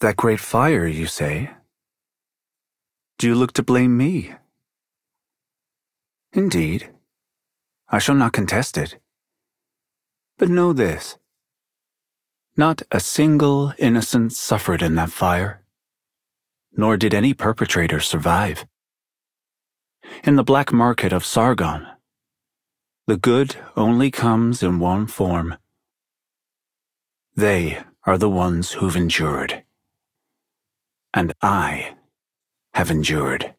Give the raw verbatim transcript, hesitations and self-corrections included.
That great fire, you say? Do you look to blame me? Indeed, I shall not contest it. But know this, not a single innocent suffered in that fire, nor did any perpetrator survive. In the black market of Sargon, the good only comes in one form. They are the ones who've endured. And I have endured.